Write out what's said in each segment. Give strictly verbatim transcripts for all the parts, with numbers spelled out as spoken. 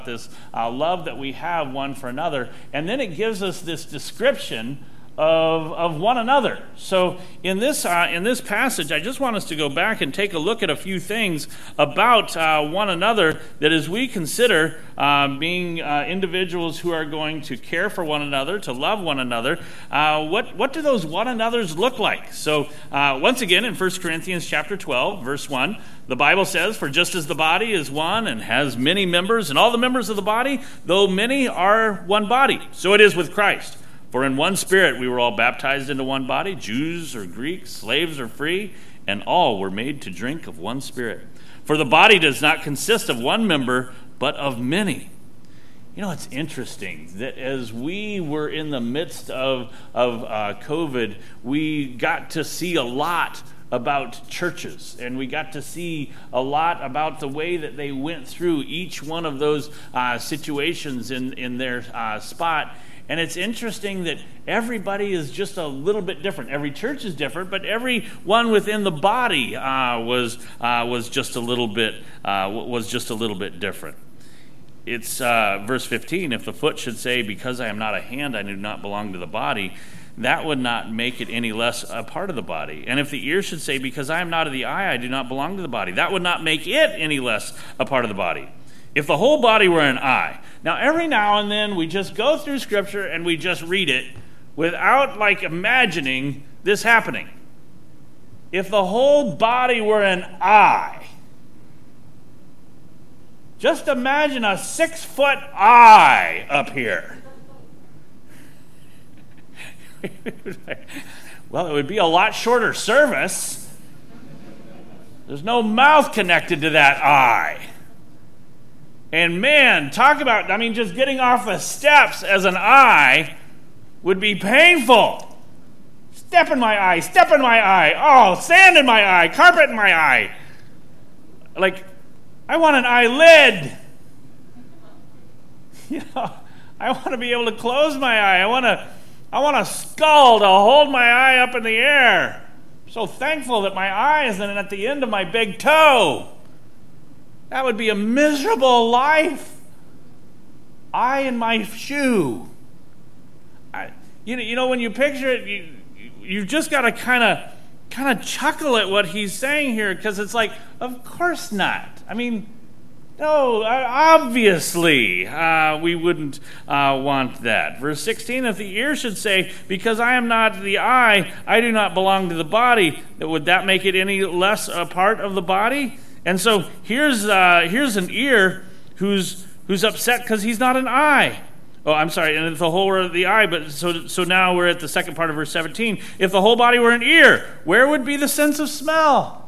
this uh, love that we have one for another. And then it gives us this description of of one another. So in this uh, in this passage, I just want us to go back and take a look at a few things about uh, one another, that as we consider uh, being uh, individuals who are going to care for one another, to love one another, uh, what what do those one another's look like? So uh, once again, in First Corinthians chapter twelve, verse one, the Bible says, "For just as the body is one and has many members, and all the members of the body, though many, are one body, so it is with Christ. For in one Spirit we were all baptized into one body, Jews or Greeks, slaves or free, and all were made to drink of one Spirit. For the body does not consist of one member, but of many." You know, it's interesting that as we were in the midst of, of uh, COVID, we got to see a lot about churches, and we got to see a lot about the way that they went through each one of those uh, situations in, in their uh, spot. And it's interesting that everybody is just a little bit different. Every church is different, but every one within the body uh, was uh, was just a little bit uh, was just a little bit different. It's uh, verse fifteen. "If the foot should say, 'Because I am not a hand, I do not belong to the body,' that would not make it any less a part of the body. And if the ear should say, 'Because I am not of the eye, I do not belong to the body,' that would not make it any less a part of the body. If the whole body were an eye." Now, every now and then we just go through Scripture and we just read it without, like, imagining this happening. If the whole body were an eye, just imagine a six-foot eye up here. Well, it would be a lot shorter service. There's no mouth connected to that eye. And man, talk about, I mean, just getting off the steps as an eye would be painful. Step in my eye, step in my eye. Oh, sand in my eye, carpet in my eye. Like, I want an eyelid. You know, I want to be able to close my eye. I want to, I want a skull to hold my eye up in the air. I'm so thankful that my eye isn't at the end of my big toe. That would be a miserable life. Eye in my shoe. I, you know, you know, when you picture it, you you just got to kind of kind of chuckle at what he's saying here, because it's like, of course not. I mean, no, obviously uh, we wouldn't uh, want that. Verse sixteen, "If the ear should say, 'Because I am not the eye, I do not belong to the body,' would that make it any less a part of the body?" And so here's uh, here's an ear who's who's upset because he's not an eye. Oh, I'm sorry, and if the whole were the eye, but so so now we're at the second part of verse seventeen. "If the whole body were an ear, where would be the sense of smell?"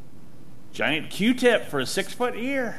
Giant Q-tip for a six-foot ear.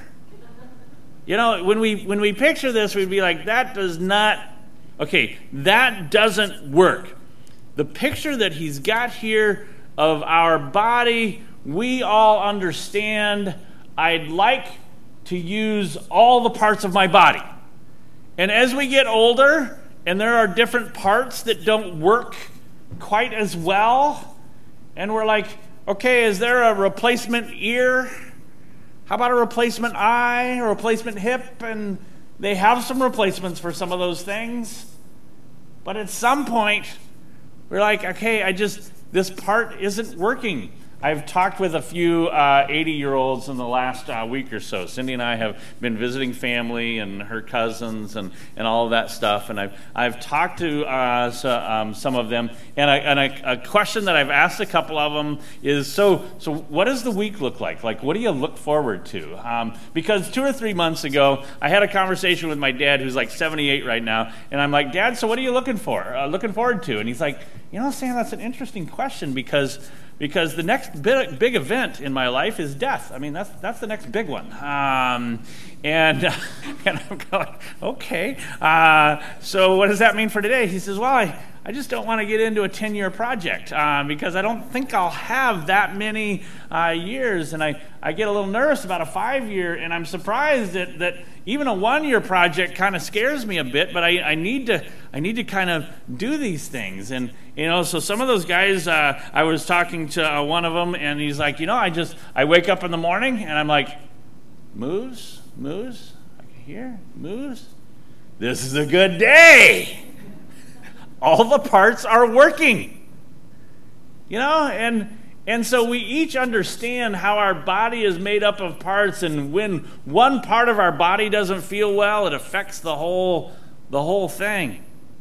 You know, when we when we picture this, we'd be like, that does not, okay, that doesn't work. The picture that he's got here of our body, we all understand. I'd like to use all the parts of my body. And as we get older, and there are different parts that don't work quite as well, and we're like, okay, is there a replacement ear? How about a replacement eye, a replacement hip? And they have some replacements for some of those things. But at some point, we're like, okay, I just, this part isn't working. I've talked with a few uh, eighty-year-olds in the last uh, week or so. Cindy and I have been visiting family and her cousins and, and all of that stuff. And I've I've talked to uh, so, um, some of them. And, I, and I, a question that I've asked a couple of them is, so so what does the week look like? Like, what do you look forward to? Um, because two or three months ago, I had a conversation with my dad, who's like seventy-eight right now. And I'm like, Dad, so what are you looking for? Uh, looking forward to? And he's like, you know, Sam, that's an interesting question because... Because the next big, big event in my life is death. I mean, that's that's the next big one. Um, and, uh, and I'm going, okay. Uh, so what does that mean for today? He says, well, I, I just don't want to get into a ten-year project uh, because I don't think I'll have that many uh, years. And I, I get a little nervous about a five-year, and I'm surprised that, that even a one-year project kind of scares me a bit, but I, I need to I need to kind of do these things. And, you know, so some of those guys, uh, I was talking to uh, one of them, and he's like, you know, I just, I wake up in the morning, and I'm like, moose, moose? here, moves. This is a good day. All the parts are working. You know, and and so we each understand how our body is made up of parts, and when one part of our body doesn't feel well, it affects the whole the whole thing.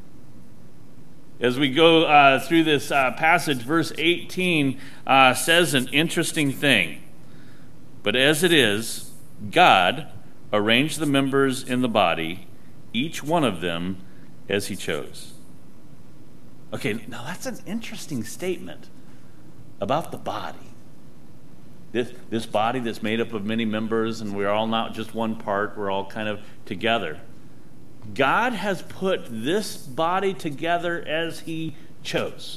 As we go uh, through this uh, passage, verse eighteen uh, says an interesting thing. But as it is, God arranged the members in the body, each one of them as he chose. Okay, now that's an interesting statement about the body. This, this body that's made up of many members, and we're all not just one part, we're all kind of together. God has put this body together as he chose.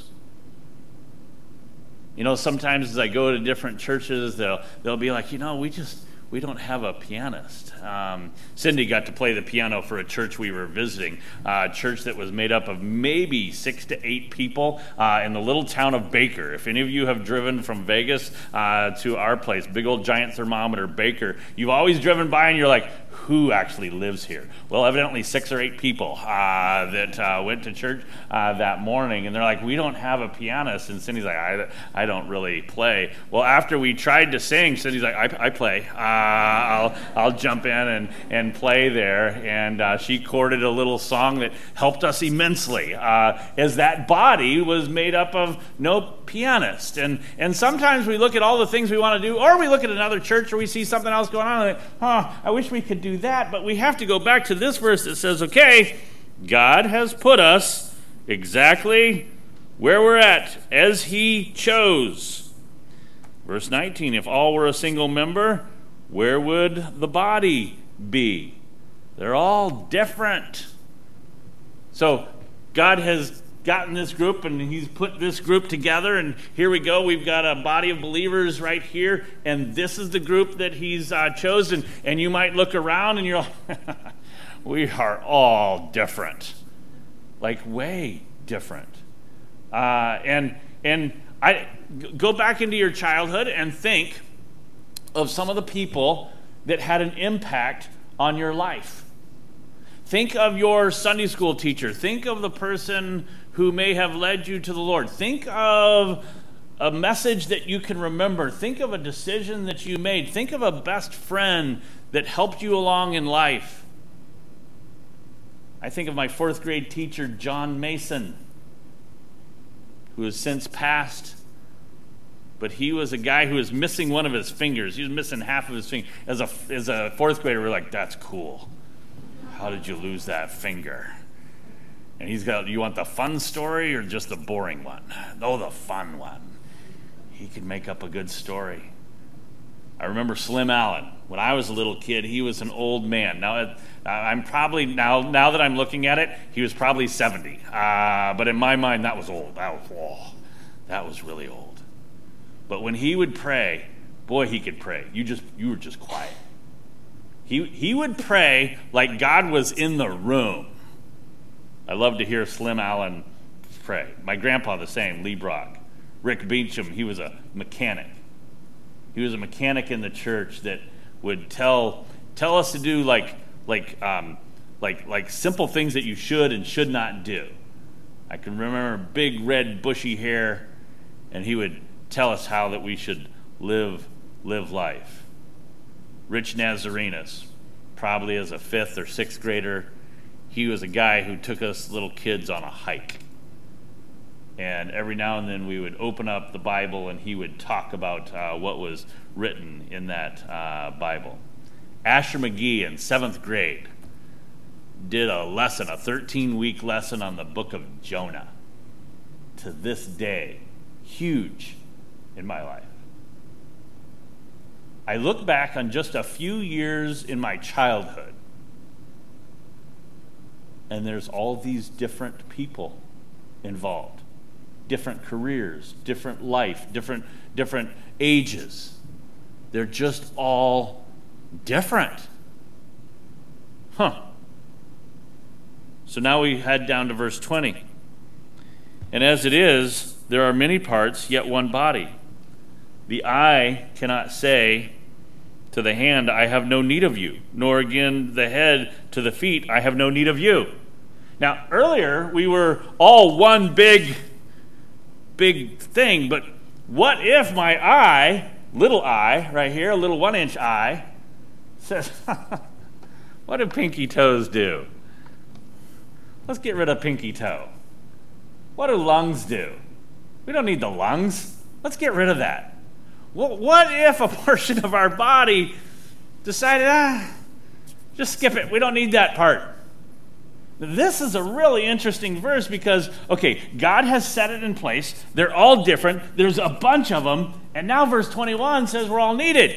You know, sometimes as I go to different churches, they'll they'll be like, you know, we just we don't have a pianist. Um, Cindy got to play the piano for a church we were visiting, uh, a church that was made up of maybe six to eight people uh, in the little town of Baker. If any of you have driven from Vegas uh, to our place, big old giant thermometer, Baker, you've always driven by and you're like, who actually lives here? Well, evidently six or eight people uh, that uh, went to church uh, that morning, and they're like, we don't have a pianist. And Cindy's like, I, I don't really play. Well, after we tried to sing, Cindy's like, I, I play. Uh, I'll I'll jump in and, and play there. And uh, she chorded a little song that helped us immensely, uh, as that body was made up of no pianist. And, and sometimes we look at all the things we want to do, or we look at another church, or we see something else going on, and like, huh, I wish we could do that, but we have to go back to this verse that says, okay, God has put us exactly where we're at, as he chose. Verse nineteen, if all were a single member, where would the body be? They're all different. So God has gotten this group, and he's put this group together, and here we go. We've got a body of believers right here, and this is the group that he's uh, chosen. And you might look around and you're like, we are all different, like way different. Uh, and and I go back into your childhood and think of some of the people that had an impact on your life. Think of your Sunday school teacher. Think of the person who may have led you to the Lord. Think of a message that you can remember. Think of a decision that you made. Think of a best friend that helped you along in life. I think of my fourth grade teacher, John Mason, who has since passed. But he was a guy who was missing one of his fingers. He was missing half of his finger. As a, as a fourth grader, we're like, that's cool. How did you lose that finger? And he's got, you want the fun story or just the boring one? Oh, the fun one. He could make up a good story. I remember Slim Allen. When I was a little kid, he was an old man. Now, I'm probably, now now that I'm looking at it, he was probably seventy. Uh, but in my mind, that was old. That was, oh, that was really old. But when he would pray, boy, he could pray. You just, you were just quiet. He he would pray like God was in the room. I love to hear Slim Allen pray. My grandpa the same, Lee Brock. Rick Beecham, he was a mechanic. He was a mechanic in the church that would tell tell us to do like like um, like like simple things that you should and should not do. I can remember big red bushy hair, and he would tell us how that we should live live life. Rich Nazarenas, probably as a fifth or sixth grader, he was a guy who took us little kids on a hike. And every now and then we would open up the Bible and he would talk about uh, what was written in that uh, Bible. Asher McGee in seventh grade did a lesson, a thirteen-week lesson on the book of Jonah. To this day, huge in my life. I look back on just a few years in my childhood, and there's all these different people involved. Different careers, different life, different different ages. They're just all different. Huh. So now we head down to verse twenty. And as it is, there are many parts, yet one body. The eye cannot say to the hand, I have no need of you, nor again the head to the feet, I have no need of you. Now, earlier, we were all one big, big thing, but what if my eye, little eye, right here, a little one-inch eye, says, what do pinky toes do? Let's get rid of pinky toe. What do lungs do? We don't need the lungs. Let's get rid of that. Well, what if a portion of our body decided, ah, just skip it. We don't need that part. This is a really interesting verse because, okay, God has set it in place. They're all different. There's a bunch of them. And now verse twenty-one says we're all needed.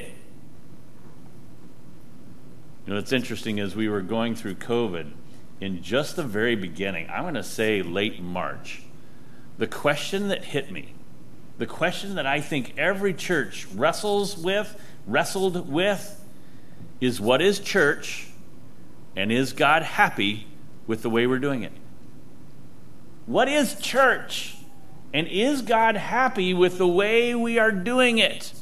You know, what's interesting is we were going through COVID in just the very beginning. I'm going to say late March. The question that hit me, the question that I think every church wrestles with, wrestled with, is what is church, and is God happy with the way we're doing it? What is church, and is God happy with the way we are doing it?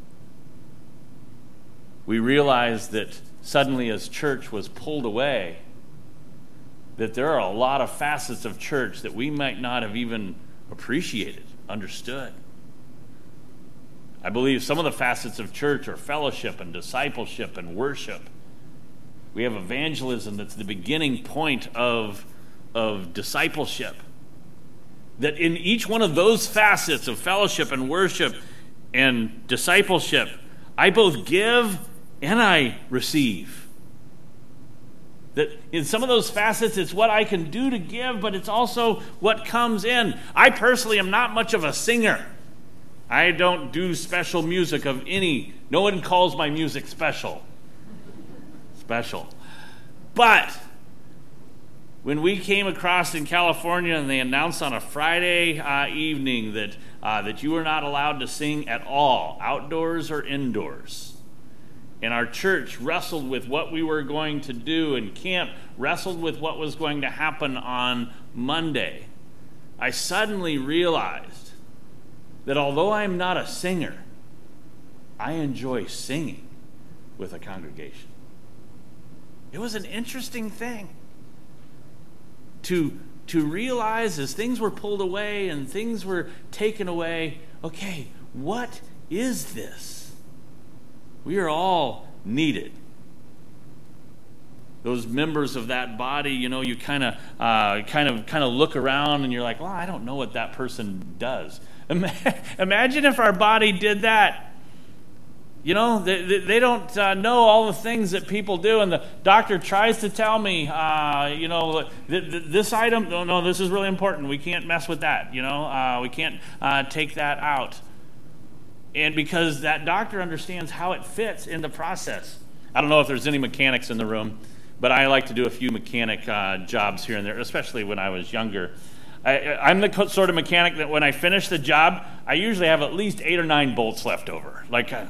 We realized that suddenly as church was pulled away, that there are a lot of facets of church that we might not have even appreciated, understood. I believe some of the facets of church are fellowship and discipleship and worship. We have evangelism that's the beginning point of, of discipleship. That in each one of those facets of fellowship and worship and discipleship, I both give and I receive. That in some of those facets, it's what I can do to give, but it's also what comes in. I personally am not much of a singer. I don't do special music of any. No one calls my music special. Special. But when we came across in California and they announced on a Friday uh, evening that uh, that you were not allowed to sing at all, outdoors or indoors, and our church wrestled with what we were going to do, and camp wrestled with what was going to happen on Monday, I suddenly realized that although I'm not a singer, I enjoy singing with a congregation. It was an interesting thing to, to realize as things were pulled away and things were taken away, okay, what is this? We are all needed. Those members of that body, you know, you kind of, uh, kind of, kind of look around and you're like, well, I don't know what that person does. Imagine if our body did that. You know, they, they don't uh, know all the things that people do, and the doctor tries to tell me, uh, you know, th- th- this item, no, no, this is really important. We can't mess with that, you know. Uh, we can't uh, take that out. And because that doctor understands how it fits in the process. I don't know if there's any mechanics in the room, but I like to do a few mechanic uh, jobs here and there, especially when I was younger. I, I'm the sort of mechanic that when I finish the job, I usually have at least eight or nine bolts left over. Like, uh,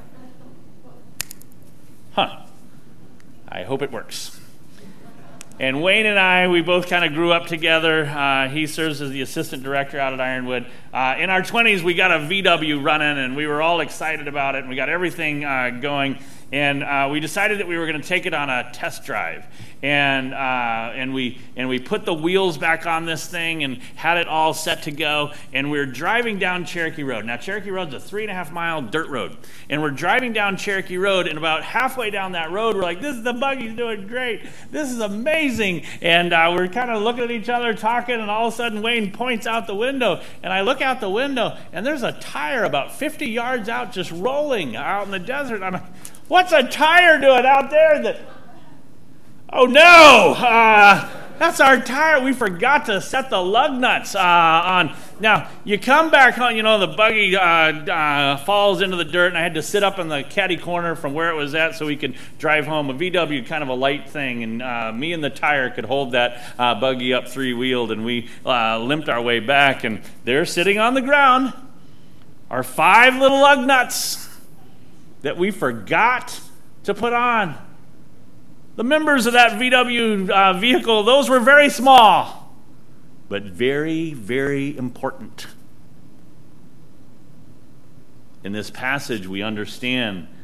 huh, I hope it works. And Wayne and I, we both kind of grew up together. Uh, he serves as the assistant director out at Ironwood. Uh, in our twenties, we got a V W running, and we were all excited about it, and we got everything uh, going. And uh, we decided that we were going to take it on a test drive, and uh, and we and we put the wheels back on this thing and had it all set to go. And we were driving down Cherokee Road. Now Cherokee Road's a three and a half mile dirt road, and we're driving down Cherokee Road. And about halfway down that road, we're like, "This is the buggy's doing great. This is amazing." And uh, we're kind of looking at each other, talking, and all of a sudden Wayne points out the window, and I look out the window, and there's a tire about fifty yards out, just rolling out in the desert. I'm like, what's a tire doing out there? That, oh no, uh, that's our tire. We forgot to set the lug nuts uh, on. Now, you come back home, you know, the buggy uh, uh, falls into the dirt, and I had to sit up in the caddy corner from where it was at so we could drive home. A V W, kind of a light thing, and uh, me and the tire could hold that uh, buggy up three-wheeled, and we uh, limped our way back, and there sitting on the ground are five little lug nuts that we forgot to put on. The members of that V W uh, vehicle, those were very small, but very, very important. In this passage, we understand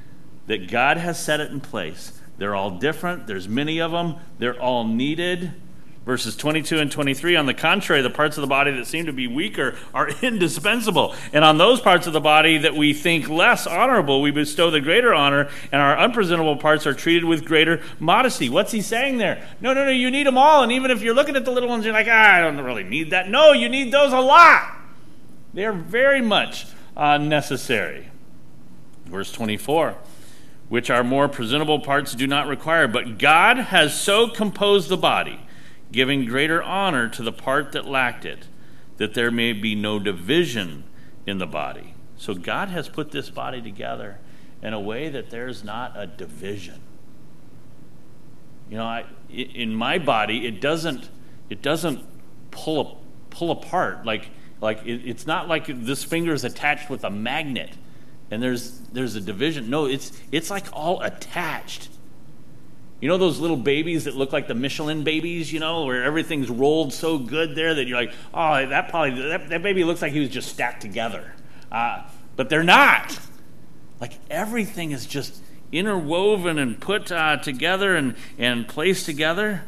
that God has set it in place. They're all different. There's many of them. They're all needed. Verses twenty-two and twenty-three, on the contrary, the parts of the body that seem to be weaker are indispensable. And on those parts of the body that we think less honorable, we bestow the greater honor, and our unpresentable parts are treated with greater modesty. What's he saying there? No, no, no, you need them all. And even if you're looking at the little ones, you're like, ah, I don't really need that. No, you need those a lot. They are very much uh, necessary. Verse twenty-four, which our more presentable parts do not require, but God has so composed the body, giving greater honor to the part that lacked it, that there may be no division in the body. So God has put this body together in a way that there's not a division. You know, I, in my body, it doesn't it doesn't pull pull apart like like it, it's not like this finger is attached with a magnet and there's there's a division. No, it's it's like all attached. You know those little babies that look like the Michelin babies, you know, where everything's rolled so good there that you're like, oh, that probably that, that baby looks like he was just stacked together. Uh, but they're not. Like everything is just interwoven and put uh, together and, and placed together.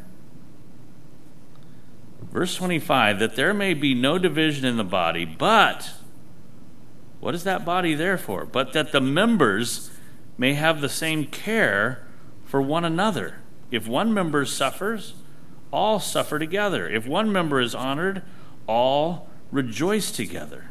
Verse twenty-five, that there may be no division in the body, but what is that body there for? But that the members may have the same care for one another. If one member suffers, all suffer together. If one member is honored, all rejoice together.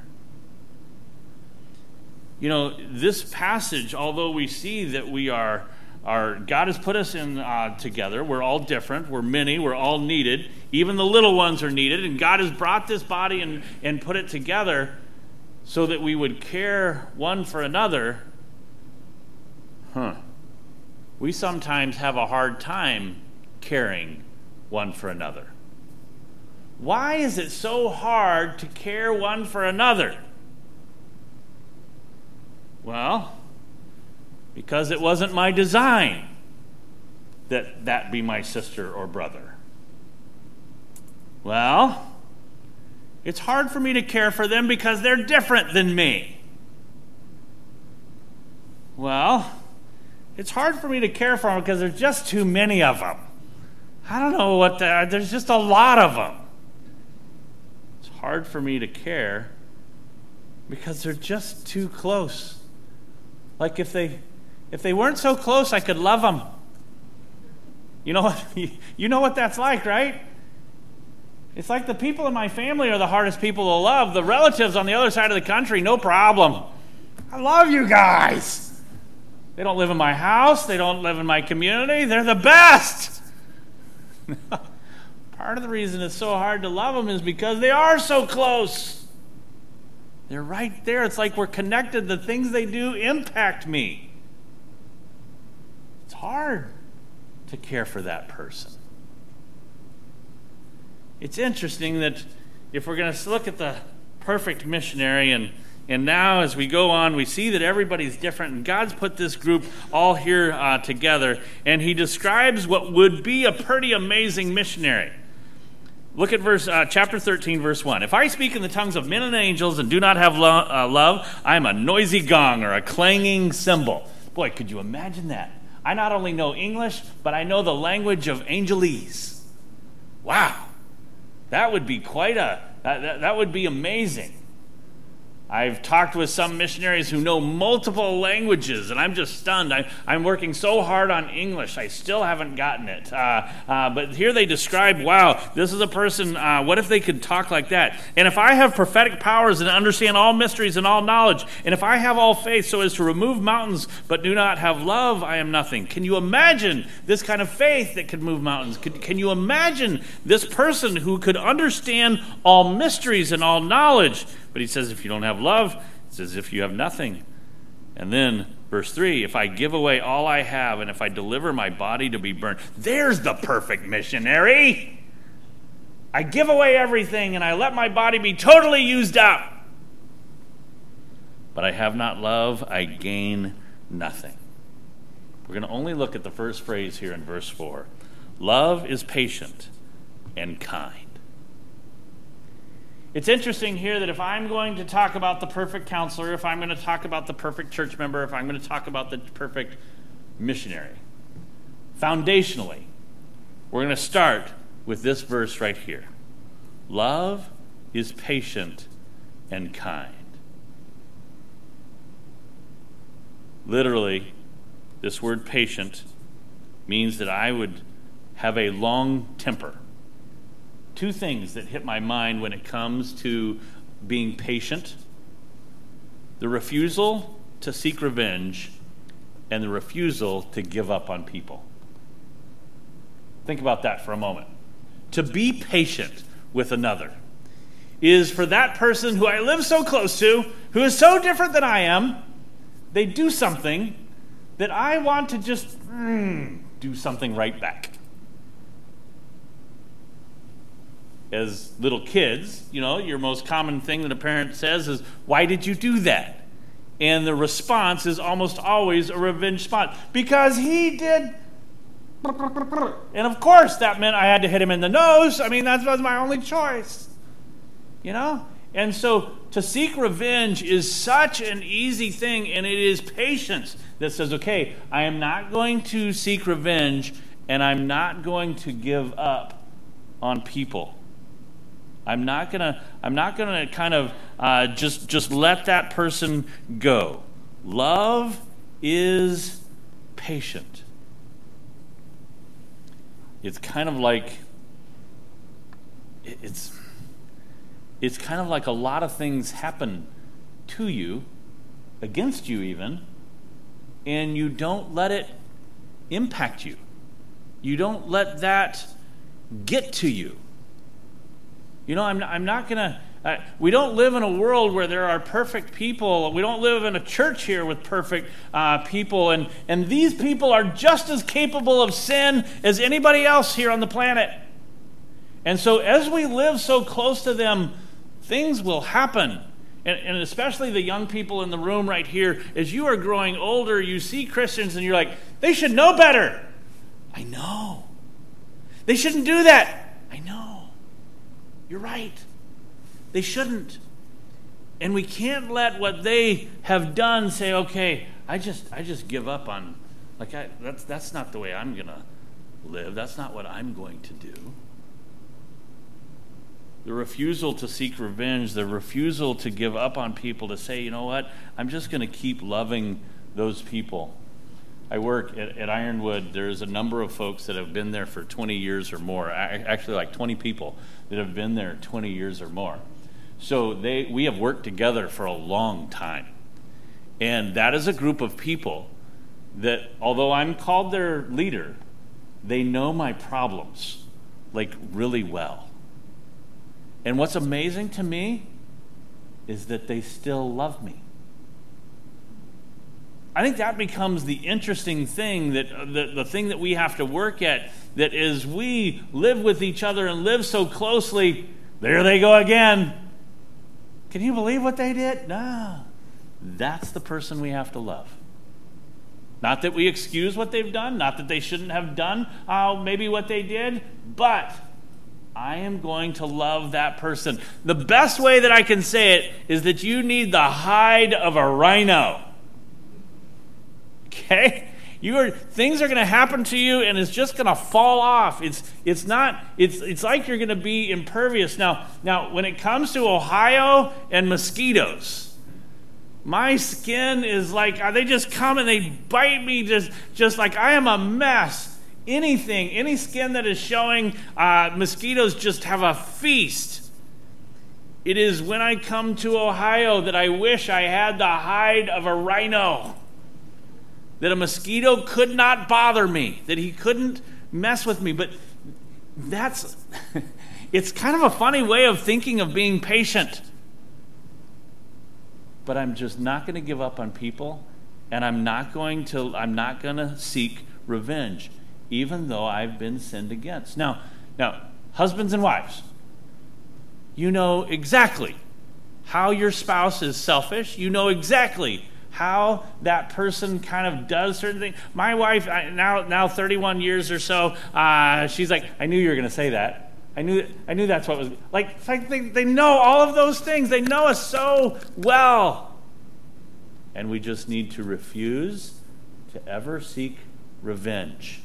You know, this passage, although we see that we are, are God has put us in uh, together, we're all different, we're many, we're all needed, even the little ones are needed, and God has brought this body and, and put it together so that we would care one for another. Huh. We sometimes have a hard time caring one for another. Why is it so hard to care one for another? Well, because it wasn't my design that that be my sister or brother. Well, it's hard for me to care for them because they're different than me. Well, it's hard for me to care for them because there's just too many of them. I don't know what the, there's just a lot of them. It's hard for me to care because they're just too close. Like if they if they weren't so close, I could love them. You know what? You know what that's like, right? It's like the people in my family are the hardest people to love. The relatives on the other side of the country, no problem. I love you guys. They don't live in my house. They don't live in my community. They're the best. Part of the reason it's so hard to love them is because they are so close. They're right there. It's like we're connected. The things they do impact me. It's hard to care for that person. It's interesting that if we're going to look at the perfect missionary, and and now as we go on, we see that everybody's different, and God's put this group all here uh, together, and he describes what would be a pretty amazing missionary. Look at verse uh, chapter thirteen, verse one. If I speak in the tongues of men and angels and do not have lo- uh, love, I am a noisy gong or a clanging cymbal. Boy, could you imagine that? I not only know English, but I know the language of angelese. Wow. That would be quite a, that, that, that would be amazing. I've talked with some missionaries who know multiple languages, and I'm just stunned. I, I'm working so hard on English. I still haven't gotten it. Uh, uh, but here they describe, wow, this is a person, uh, what if they could talk like that? And if I have prophetic powers and understand all mysteries and all knowledge, and if I have all faith so as to remove mountains but do not have love, I am nothing. Can you imagine this kind of faith that could move mountains? Could, can you imagine this person who could understand all mysteries and all knowledge? But he says, if you don't have love, it's as if you have nothing. And then, verse three, if I give away all I have and if I deliver my body to be burned, there's the perfect missionary. I give away everything and I let my body be totally used up. But I have not love, I gain nothing. We're going to only look at the first phrase here in verse four. Love is patient and kind. It's interesting here that if I'm going to talk about the perfect counselor, if I'm going to talk about the perfect church member, if I'm going to talk about the perfect missionary. Foundationally, we're going to start with this verse right here. Love is patient and kind. Literally, this word patient means that I would have a long temper. Two things that hit my mind when it comes to being patient: the refusal to seek revenge and the refusal to give up on people. Think about that for a moment. To be patient with another is for that person who I live so close to, who is so different than I am, they do something that I want to just mm, do something right back. As little kids, you know, your most common thing that a parent says is, "Why did you do that?" And the response is almost always a revenge response. Because he did. And of course, that meant I had to hit him in the nose. I mean, that was my only choice. You know? And so to seek revenge is such an easy thing, and it is patience that says, okay, I am not going to seek revenge, and I'm not going to give up on people. I'm not gonna. I'm not gonna kind of uh, just just let that person go. Love is patient. It's kind of like it's. It's kind of like a lot of things happen to you, against you even, and you don't let it impact you. You don't let that get to you. You know, I'm, I'm not going to, uh, we don't live in a world where there are perfect people. We don't live in a church here with perfect uh, people. And, and these people are just as capable of sin as anybody else here on the planet. And so as we live so close to them, things will happen. And, and especially the young people in the room right here, as you are growing older, you see Christians and you're like, they should know better. I know. They shouldn't do that. I know. You're right. They shouldn't. And we can't let what they have done say, okay, I just I just give up on, like, I, that's, that's not the way I'm going to live. That's not what I'm going to do. The refusal to seek revenge, the refusal to give up on people, to say, you know what, I'm just going to keep loving those people. I work at, at Ironwood. There's a number of folks that have been there for twenty years or more, actually like twenty people that have been there twenty years or more. So they we have worked together for a long time. And that is a group of people that, although I'm called their leader, they know my problems, like, really well. And what's amazing to me is that they still love me. I think that becomes the interesting thing, that the, the thing that we have to work at, that as we live with each other and live so closely, there they go again. Can you believe what they did? No. That's the person we have to love. Not that we excuse what they've done, not that they shouldn't have done uh, maybe what they did, but I am going to love that person. The best way that I can say it is that you need the hide of a rhino. Okay? You are things are going to happen to you, and it's just going to fall off. It's it's not it's it's like you're going to be impervious. Now, now when it comes to Ohio and mosquitoes, my skin is like, they just come and they bite me just just like I am a mess. Anything, any skin that is showing, uh, mosquitoes just have a feast. It is when I come to Ohio that I wish I had the hide of a rhino. That a mosquito could not bother me, that he couldn't mess with me. But that's, it's kind of a funny way of thinking of being patient. But I'm just not going to give up on people, and I'm not going to, I'm not going to seek revenge, even though I've been sinned against. Now, now, husbands and wives, you know exactly how your spouse is selfish. You know exactly how that person kind of does certain things. My wife, now now thirty-one years or so, uh, she's like, I knew you were going to say that. I knew I knew that's what was, like, it's like they, they know all of those things. They know us so well. And we just need to refuse to ever seek revenge.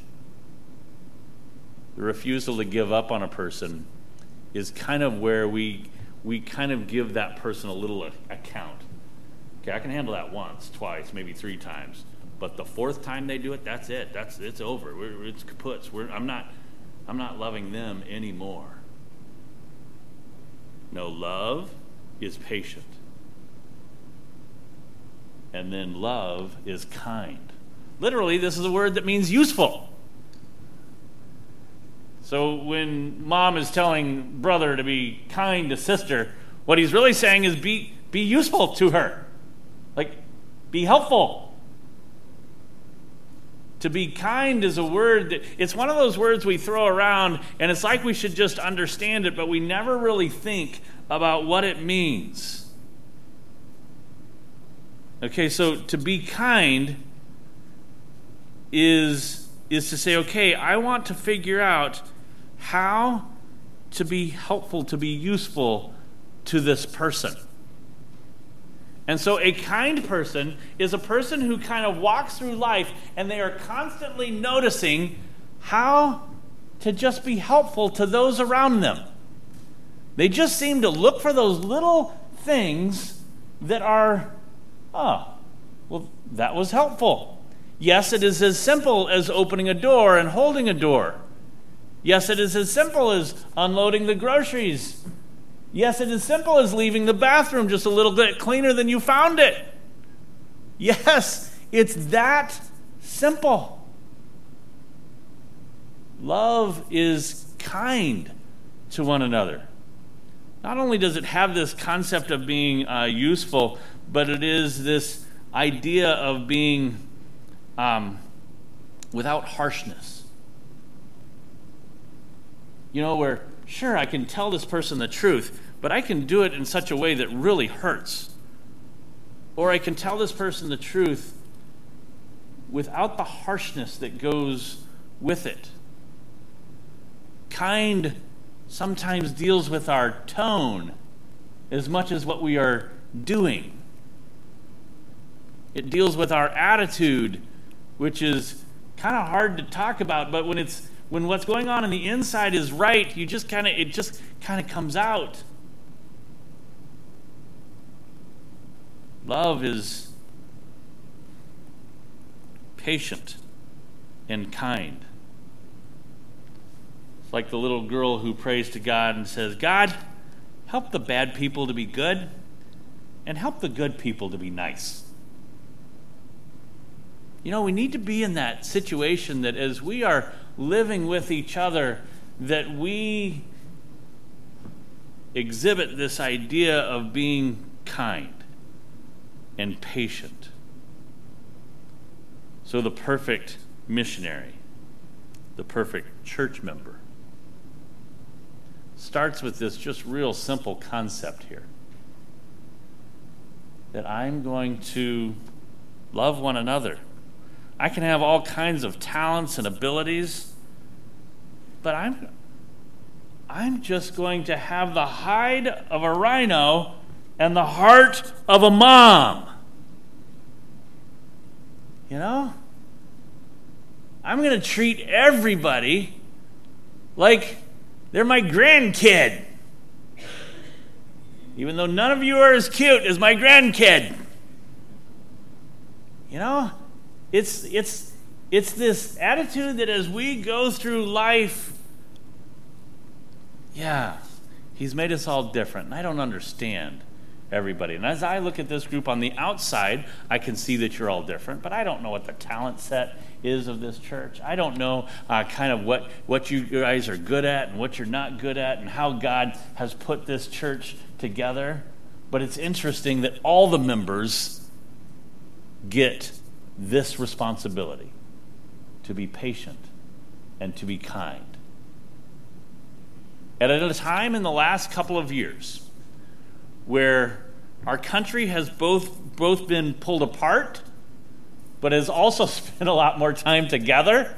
The refusal to give up on a person is kind of where we we kind of give that person a little account. Okay, I can handle that once, twice, maybe three times, but the fourth time they do it, that's it. That's it's over. We're, it's kaput. We're, I'm not I'm not loving them anymore. No, love is patient, and then love is kind. Literally, this is a word that means useful. So when mom is telling brother to be kind to sister, what he's really saying is be be useful to her. Like, be helpful. To be kind is a word that, it's one of those words we throw around, and it's like we should just understand it, but we never really think about what it means. Okay, so to be kind is, is to say, okay, I want to figure out how to be helpful, to be useful to this person. And so a kind person is a person who kind of walks through life and they are constantly noticing how to just be helpful to those around them. They just seem to look for those little things that are, oh, well, that was helpful. Yes, it is as simple as opening a door and holding a door. Yes, it is as simple as unloading the groceries. Yes, it is simple as leaving the bathroom just a little bit cleaner than you found it. Yes, it's that simple. Love is kind to one another. Not only does it have this concept of being uh, useful, but it is this idea of being um, without harshness. You know, where, sure, I can tell this person the truth, but I can do it in such a way that really hurts. Or I can tell this person the truth without the harshness that goes with it. Kind sometimes deals with our tone as much as what we are doing. It deals with our attitude, which is kind of hard to talk about, but when it's when what's going on in the inside is right, you just kind of it just kind of comes out. Love is patient and kind. It's like the little girl who prays to God and says, God, help the bad people to be good and help the good people to be nice. You know, we need to be in that situation that as we are living with each other, that we exhibit this idea of being kind and patient. So the perfect missionary, the perfect church member, starts with this just real simple concept here. That I'm going to love one another. I can have all kinds of talents and abilities, but I'm I'm just going to have the hide of a rhino and the heart of a mom. You know? I'm going to treat everybody like they're my grandkid. Even though none of you are as cute as my grandkid. You know? It's it's it's this attitude that as we go through life, yeah, he's made us all different. And I don't understand everybody. And as I look at this group on the outside, I can see that you're all different, but I don't know what the talent set is of this church. I don't know uh, kind of what, what you guys are good at and what you're not good at and how God has put this church together. But it's interesting that all the members get this responsibility to be patient and to be kind. And at a time in the last couple of years where our country has both both been pulled apart, but has also spent a lot more time together,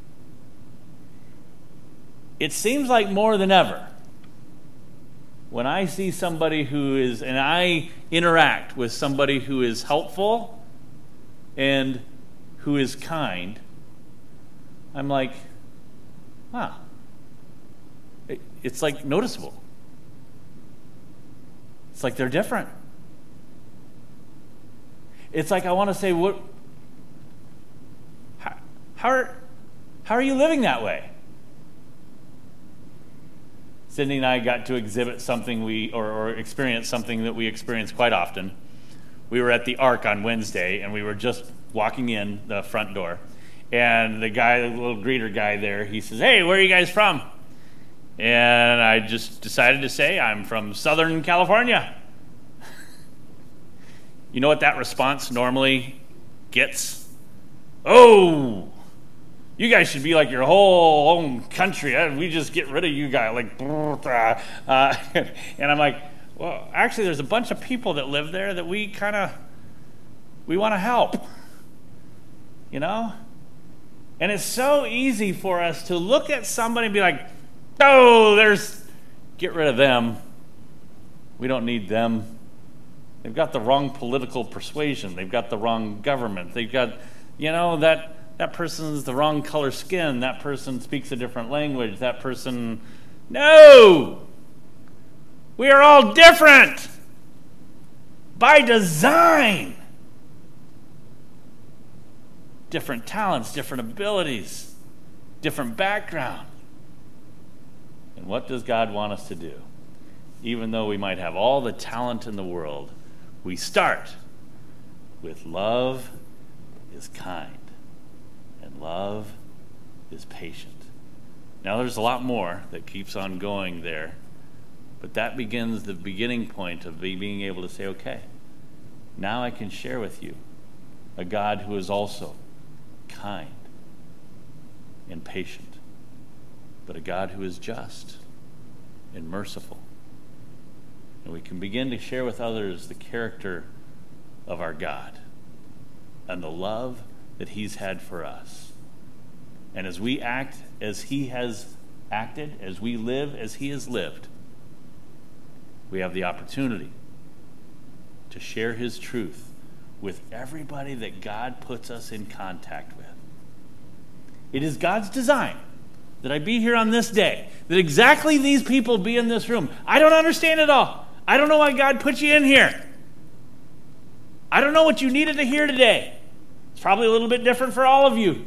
it seems like more than ever, when I see somebody who is, and I interact with somebody who is helpful and who is kind, I'm like, wow. It, it's like noticeable. It's like they're different. It's like I want to say, what? How, how are, how are you living that way? Cindy and I got to exhibit something we, or, or experience something that we experience quite often. We were at the Ark on Wednesday, and we were just walking in the front door. And the guy, the little greeter guy there, he says, hey, where are you guys from? And I just decided to say, I'm from Southern California. You know what that response normally gets? Oh, you guys should be like your whole own country. We just get rid of you guys. Like, uh, and I'm like, well, actually, there's a bunch of people that live there that we kind of, we want to help. You know? And it's so easy for us to look at somebody and be like, oh, there's, get rid of them. We don't need them. They've got the wrong political persuasion. They've got the wrong government. They've got, you know, that that person's the wrong color skin. That person speaks a different language. That person, no! We are all different by design. Different talents, different abilities, different background. And what does God want us to do? Even though we might have all the talent in the world, we start with love is kind and love is patient. Now there's a lot more that keeps on going there, but that begins the beginning point of being able to say, okay, now I can share with you a God who is also kind and patient, but a God who is just and merciful. And we can begin to share with others the character of our God and the love that he's had for us. And as we act as he has acted, as we live as he has lived, we have the opportunity to share his truth with everybody that God puts us in contact with. It is God's design that I be here on this day, that exactly these people be in this room. I don't understand it all. I don't know why God put you in here. I don't know what you needed to hear today. It's probably a little bit different for all of you.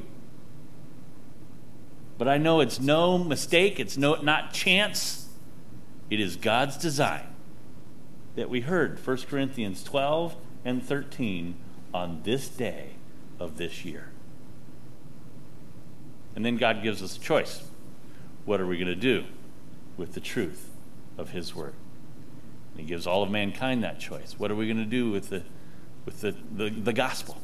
But I know it's no mistake. It's no, not chance. It is God's design that we heard First Corinthians twelve and thirteen on this day of this year. And then God gives us a choice. What are we going to do with the truth of his word? And he gives all of mankind that choice. What are we going to do with the with the, the, the gospel?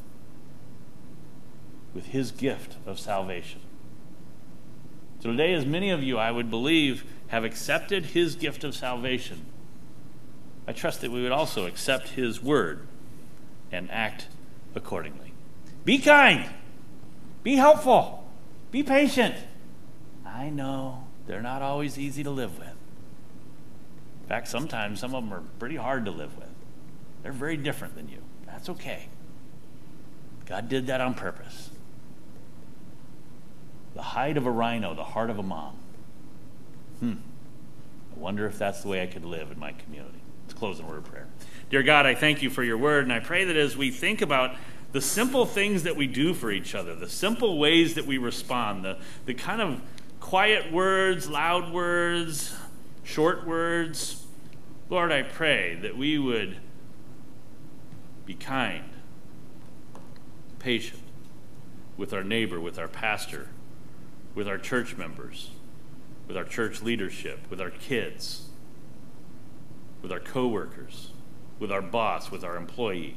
With his gift of salvation. So today, as many of you, I would believe, have accepted his gift of salvation, I trust that we would also accept his word and act accordingly. Be kind. Be helpful. Be patient. I know they're not always easy to live with. In fact, sometimes some of them are pretty hard to live with. They're very different than you. That's okay. God did that on purpose. The hide of a rhino, the heart of a mom. Hmm. I wonder if that's the way I could live in my community. Let's close in a word of prayer. Dear God, I thank you for your word, and I pray that as we think about the simple things that we do for each other, the simple ways that we respond, the, the kind of quiet words, loud words, short words, Lord, I pray that we would be kind, patient with our neighbor, with our pastor, with our church members, with our church leadership, with our kids, with our coworkers, with our boss, with our employee.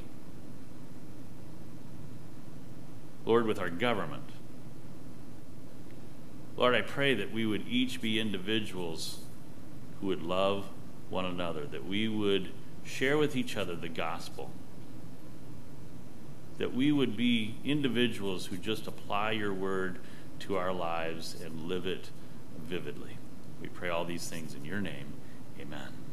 Lord, with our government. Lord, I pray that we would each be individuals who would love one another, that we would share with each other the gospel, that we would be individuals who just apply your word to our lives and live it vividly. We pray all these things in your name. Amen.